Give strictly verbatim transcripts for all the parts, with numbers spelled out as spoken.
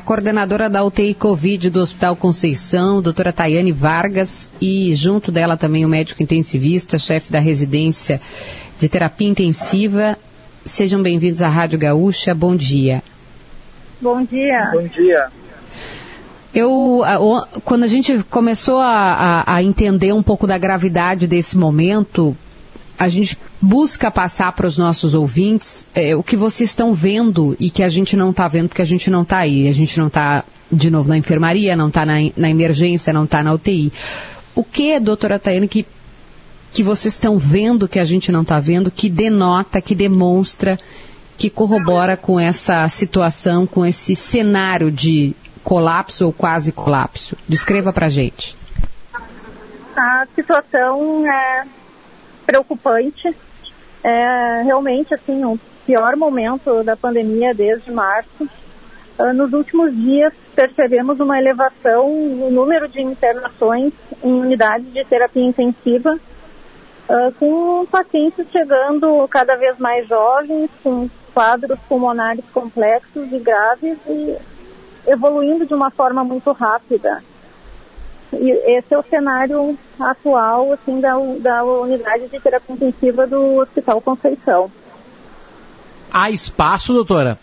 coordenadora da U T I Covid do Hospital Conceição, doutora Tayane Vargas, e junto dela também o médico intensivista, chefe da residência de terapia intensiva. Sejam bem-vindos à Rádio Gaúcha. Bom dia. Bom dia. Bom dia. Eu, quando a gente começou a, a, a entender um pouco da gravidade desse momento, a gente busca passar para os nossos ouvintes é, o que vocês estão vendo e que a gente não está vendo porque a gente não está aí. A gente não está, de novo, na enfermaria, não está na, na emergência, não está na U T I. O que, doutora Tayane, que, que vocês estão vendo que a gente não está vendo, que denota, que demonstra, que corrobora com essa situação, com esse cenário de colapso ou quase colapso? Descreva para a gente. A situação é preocupante. É realmente assim, o pior momento da pandemia desde março. Uh, nos últimos dias percebemos uma elevação no número de internações em unidades de terapia intensiva, uh, com pacientes chegando cada vez mais jovens, com quadros pulmonares complexos e graves e evoluindo de uma forma muito rápida. E esse é o cenário atual, assim, da, da unidade de terapia intensiva do Hospital Conceição. Há espaço, doutora?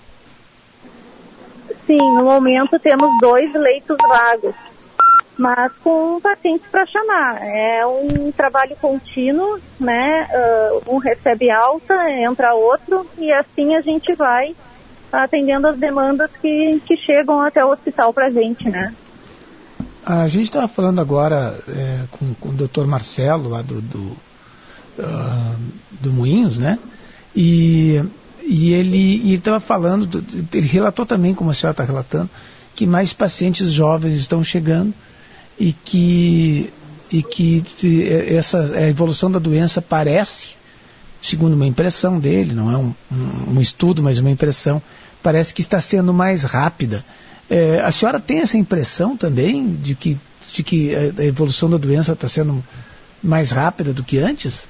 Sim, no momento temos dois leitos vagos, mas com pacientes para chamar. É um trabalho contínuo, né? Uh, um recebe alta, entra outro, e assim a gente vai atendendo as demandas que, que chegam até o hospital para a gente, né? A gente estava falando agora é, com, com o doutor Marcelo, lá do, do, uh, do Moinhos, né? E, e ele estava falando, do, ele relatou também, como a senhora está relatando, que mais pacientes jovens estão chegando e que, e que essa, a evolução da doença parece, segundo uma impressão dele, não é um, um, um estudo, mas uma impressão, parece que está sendo mais rápida. É, a senhora tem essa impressão também de que, de que a evolução da doença está sendo mais rápida do que antes?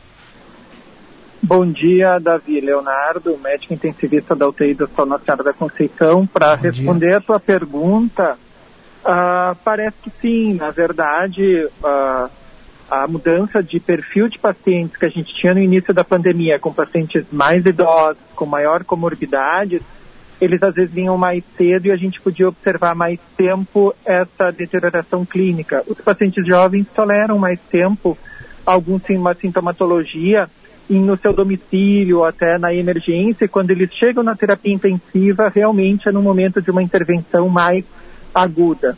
Bom dia, Davi Leonardo, médico intensivista da U T I do Hospital Nossa Senhora da Conceição. Para responder dia. a tua pergunta, uh, parece que sim. Na verdade, uh, a mudança de perfil de pacientes que a gente tinha no início da pandemia, com pacientes mais idosos, com maior comorbidades, eles às vezes vinham mais cedo e a gente podia observar mais tempo essa deterioração clínica. Os pacientes jovens toleram mais tempo alguma sintomatologia no seu domicílio, até na emergência, e quando eles chegam na terapia intensiva, realmente é no momento de uma intervenção mais aguda.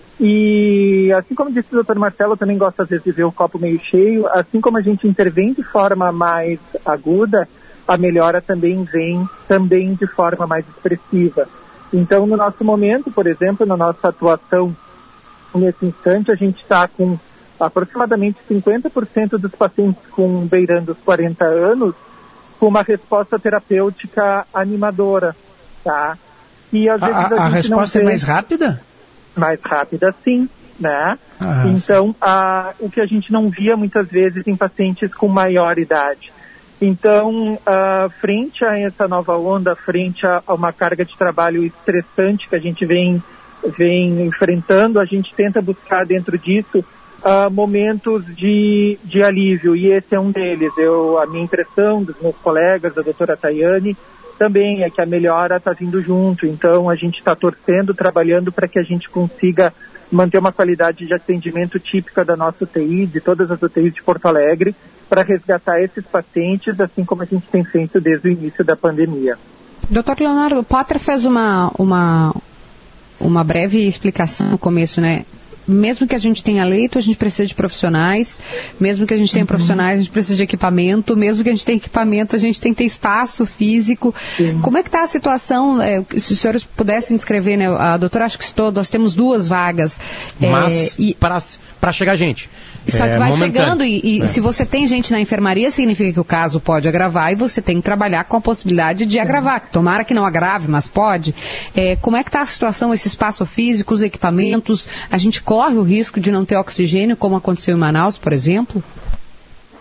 E assim como disse o doutor Marcelo, eu também gosto às vezes de ver o copo meio cheio, assim como a gente intervém de forma mais aguda, a melhora também vem também de forma mais expressiva. Então, no nosso momento, por exemplo, na nossa atuação, nesse instante, a gente está com aproximadamente cinquenta por cento dos pacientes com beirando os quarenta anos com uma resposta terapêutica animadora, tá? E às vezes a, a, a, a resposta não é mais rápida? Mais rápida, sim, né? Ah, então, a, o que a gente não via muitas vezes em pacientes com maior idade. Então, uh, frente a essa nova onda, frente a, a uma carga de trabalho estressante que a gente vem, vem enfrentando, a gente tenta buscar dentro disso uh, momentos de, de alívio, e esse é um deles. Eu, a minha impressão dos meus colegas, da doutora Tayane, também é que a melhora está vindo junto. Então, a gente está torcendo, trabalhando para que a gente consiga manter uma qualidade de atendimento típica da nossa U T I, de todas as U T Is de Porto Alegre, para resgatar esses pacientes, assim como a gente tem feito desde o início da pandemia. doutor Leonardo, o Potter fez uma, uma, uma breve explicação no começo, né? Mesmo que a gente tenha leito, a gente precisa de profissionais, mesmo que a gente tenha uhum. profissionais, a gente precisa de equipamento, mesmo que a gente tenha equipamento, a gente tem que ter espaço físico. Sim. Como é que está a situação? É, se os senhores pudessem descrever, né? A doutora acho que estou, nós temos duas vagas. Mas é, e... para chegar gente. Só que é, vai momentâneo. chegando e, e é. se você tem gente na enfermaria, significa que o caso pode agravar e você tem que trabalhar com a possibilidade de agravar. Tomara que não agrave, mas pode. É, como é que está a situação, esse espaço físico, os equipamentos? A gente corre o risco de não ter oxigênio, como aconteceu em Manaus, por exemplo?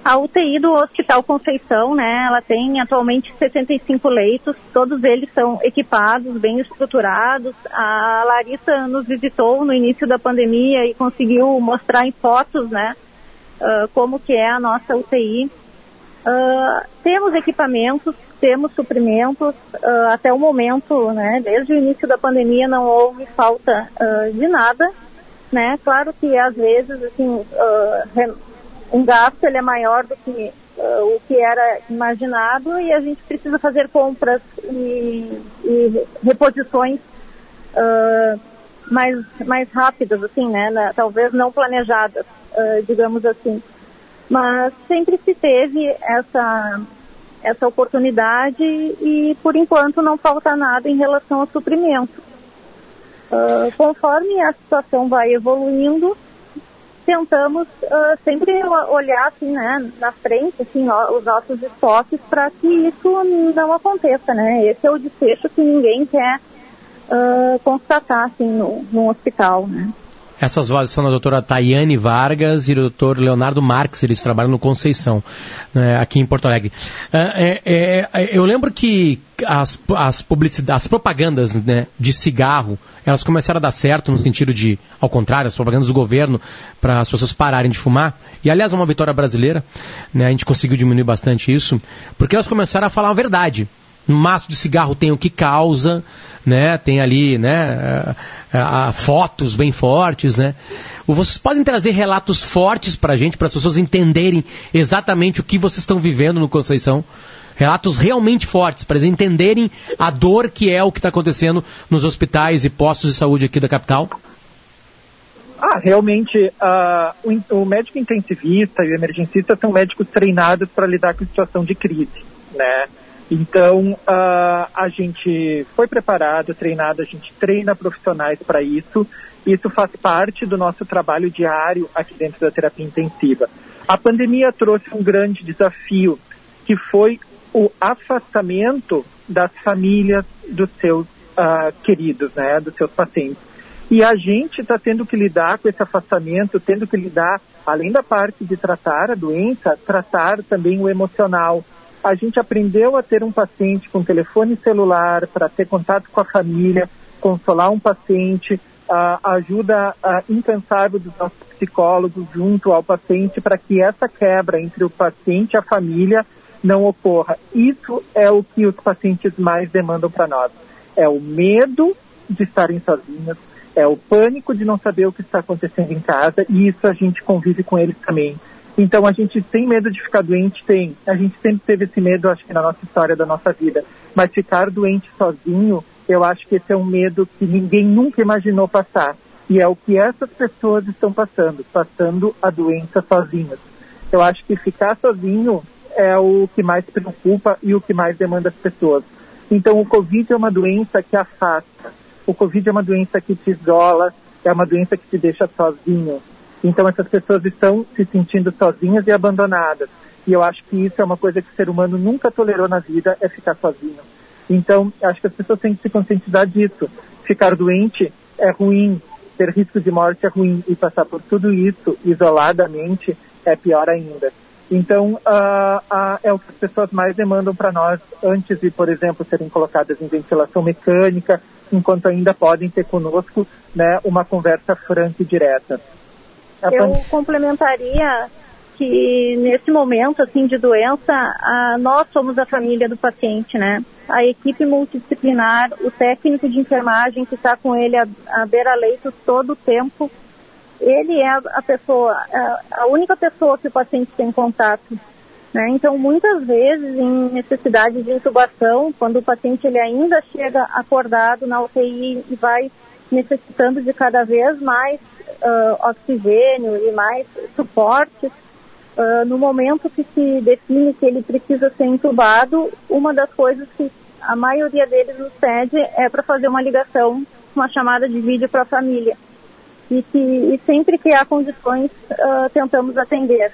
A U T I do Hospital Conceição, né, ela tem atualmente sessenta e cinco leitos, todos eles são equipados, bem estruturados. A Larissa nos visitou no início da pandemia e conseguiu mostrar em fotos, né, uh, como que é a nossa U T I. Uh, temos equipamentos, temos suprimentos, uh, até o momento, né, desde o início da pandemia não houve falta uh, de nada, né, claro que às vezes, assim, uh, um gasto ele é maior do que uh, o que era imaginado e a gente precisa fazer compras e, e reposições uh, mais, mais rápidas, assim, né, na, talvez não planejadas, uh, digamos assim. Mas sempre se teve essa, essa oportunidade e, por enquanto, não falta nada em relação ao suprimento. Uh, conforme a situação vai evoluindo, tentamos uh, sempre olhar assim, né, na frente, assim, ó, os nossos estoques para que isso não aconteça, né? Esse é o desfecho que ninguém quer uh, constatar, assim, no, no hospital, né? Essas vozes são da doutora Tayane Vargas e do doutor Leonardo Marques, eles trabalham no Conceição, né, aqui em Porto Alegre. É, é, é, eu lembro que as, as, publicidades, as propagandas, né, de cigarro, elas começaram a dar certo no sentido de, ao contrário, as propagandas do governo para as pessoas pararem de fumar. E, aliás, é uma vitória brasileira, né, a gente conseguiu diminuir bastante isso, porque elas começaram a falar a verdade. No maço de cigarro tem o que causa, né? Tem ali, né, a, a, fotos bem fortes, né? Vocês podem trazer relatos fortes para a gente, para as pessoas entenderem exatamente o que vocês estão vivendo no Conceição? Relatos realmente fortes, para eles entenderem a dor que é o que está acontecendo nos hospitais e postos de saúde aqui da capital? Ah, realmente, uh, o, o médico intensivista e o emergencista são médicos treinados para lidar com situação de crise, né? Então, uh, a gente foi preparado, treinado, a gente treina profissionais para isso. Isso faz parte do nosso trabalho diário aqui dentro da terapia intensiva. A pandemia trouxe um grande desafio, que foi o afastamento das famílias dos seus uh, queridos, né, dos seus pacientes. E a gente está tendo que lidar com esse afastamento, tendo que lidar, além da parte de tratar a doença, tratar também o emocional. A gente aprendeu a ter um paciente com telefone celular para ter contato com a família, consolar um paciente, a ajuda a incansável dos nossos psicólogos junto ao paciente para que essa quebra entre o paciente e a família não ocorra. Isso é o que os pacientes mais demandam para nós. É o medo de estarem sozinhos, é o pânico de não saber o que está acontecendo em casa, e isso a gente convive com eles também. Então, a gente tem medo de ficar doente? Tem. A gente sempre teve esse medo, acho que na nossa história da nossa vida. Mas ficar doente sozinho, eu acho que esse é um medo que ninguém nunca imaginou passar. E é o que essas pessoas estão passando, passando a doença sozinhas. Eu acho que ficar sozinho é o que mais preocupa e o que mais demanda as pessoas. Então, o Covid é uma doença que afasta. O Covid é uma doença que te isola, é uma doença que te deixa sozinho. Então, essas pessoas estão se sentindo sozinhas e abandonadas. E eu acho que isso é uma coisa que o ser humano nunca tolerou na vida, é ficar sozinho. Então, acho que as pessoas têm que se conscientizar disso. Ficar doente é ruim, ter risco de morte é ruim, e passar por tudo isso isoladamente é pior ainda. Então, uh, uh, é o que as pessoas mais demandam para nós, antes de, por exemplo, serem colocadas em ventilação mecânica, enquanto ainda podem ter conosco, né, uma conversa franca e direta. Eu complementaria que nesse momento assim de doença, a, nós somos a família do paciente, né? A equipe multidisciplinar, o técnico de enfermagem que está com ele a, a beira-leito todo o tempo, ele é a, a pessoa, a, a única pessoa que o paciente tem contato, né? Então, muitas vezes, em necessidade de intubação, quando o paciente ele ainda chega acordado na U T I e vai necessitando de cada vez mais Uh, oxigênio e mais suporte, uh, no momento que se define que ele precisa ser intubado, uma das coisas que a maioria deles nos pede é para fazer uma ligação, uma chamada de vídeo para a família. E, que, e sempre que há condições, uh, tentamos atender.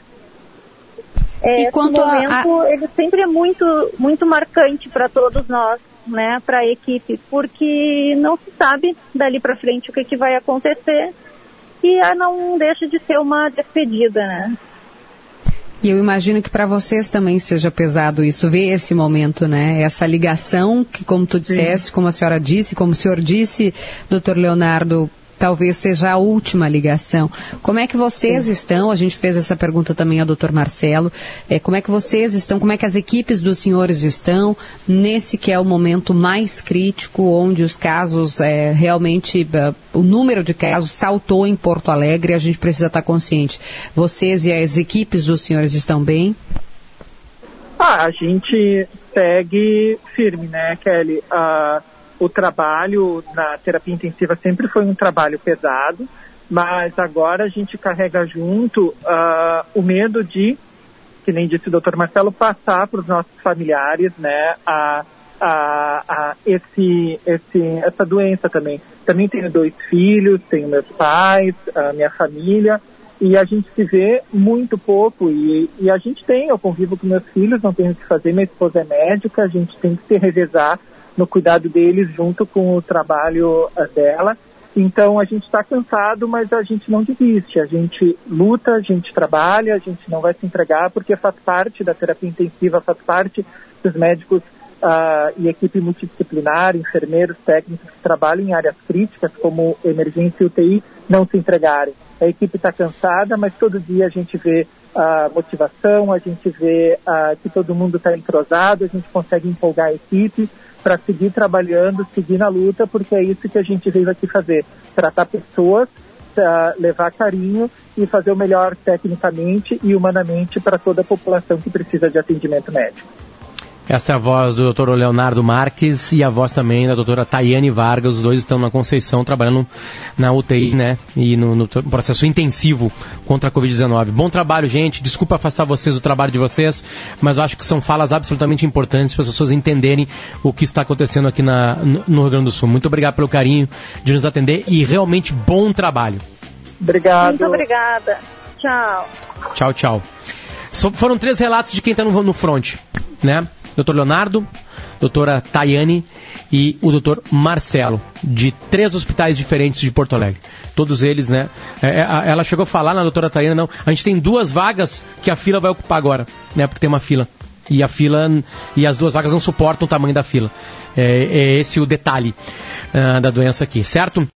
É, e quanto esse momento, a... ele sempre é muito, muito marcante para todos nós, né, para a equipe, porque não se sabe dali para frente o que, que vai acontecer, e não deixa de ser uma despedida, né? E eu imagino que para vocês também seja pesado isso, ver esse momento, né? Essa ligação que, como tu disseste, Sim. como a senhora disse, como o senhor disse, doutor Leonardo, talvez seja a última ligação. Como é que vocês Sim. estão? A gente fez essa pergunta também ao doutor Marcelo. É, como é que vocês estão? Como é que as equipes dos senhores estão nesse que é o momento mais crítico, onde os casos, é, realmente, uh, o número de casos saltou em Porto Alegre e a gente precisa estar consciente. Vocês e as equipes dos senhores estão bem? Ah, a gente segue firme, né, Kelly? Uh... O trabalho na terapia intensiva sempre foi um trabalho pesado, mas agora a gente carrega junto uh, o medo de, que nem disse o doutor Marcelo, passar para os nossos familiares, né, a, a, a esse, esse, essa doença também. Também tenho dois filhos, tenho meus pais, a minha família, e a gente se vê muito pouco, e, e a gente tem, eu convivo com meus filhos, não tenho o que fazer, minha esposa é médica, a gente tem que se revezar no cuidado deles junto com o trabalho dela. Então a gente está cansado, mas a gente não desiste, a gente luta, a gente trabalha, a gente não vai se entregar, porque faz parte da terapia intensiva, faz parte dos médicos uh, e equipe multidisciplinar, enfermeiros, técnicos que trabalham em áreas críticas como emergência e U T I, não se entregarem. A equipe está cansada, mas todo dia a gente vê a uh, motivação, a gente vê uh, que todo mundo está entrosado, a gente consegue empolgar a equipe para seguir trabalhando, seguir na luta, porque é isso que a gente veio aqui fazer, tratar pessoas, uh, levar carinho e fazer o melhor tecnicamente e humanamente para toda a população que precisa de atendimento médico. Essa é a voz do doutor Leonardo Marques e a voz também da doutora Tayane Vargas. Os dois estão na Conceição trabalhando na U T I, né? E no, no processo intensivo contra a covid dezenove. Bom trabalho, gente. Desculpa afastar vocês do trabalho de vocês, mas eu acho que são falas absolutamente importantes para as pessoas entenderem o que está acontecendo aqui na, no Rio Grande do Sul. Muito obrigado pelo carinho de nos atender e realmente bom trabalho. Obrigado. Muito obrigada. Tchau. Tchau, tchau. So, foram três relatos de quem está no, no front, né? doutor Leonardo, doutora Tayane e o doutor Marcelo, de três hospitais diferentes de Porto Alegre. Todos eles, né? É, ela chegou a falar na doutora Tayane, não, a gente tem duas vagas que a fila vai ocupar agora, né? Porque tem uma fila. E a fila, e as duas vagas não suportam o tamanho da fila. É, é esse o detalhe uh, da doença aqui, certo?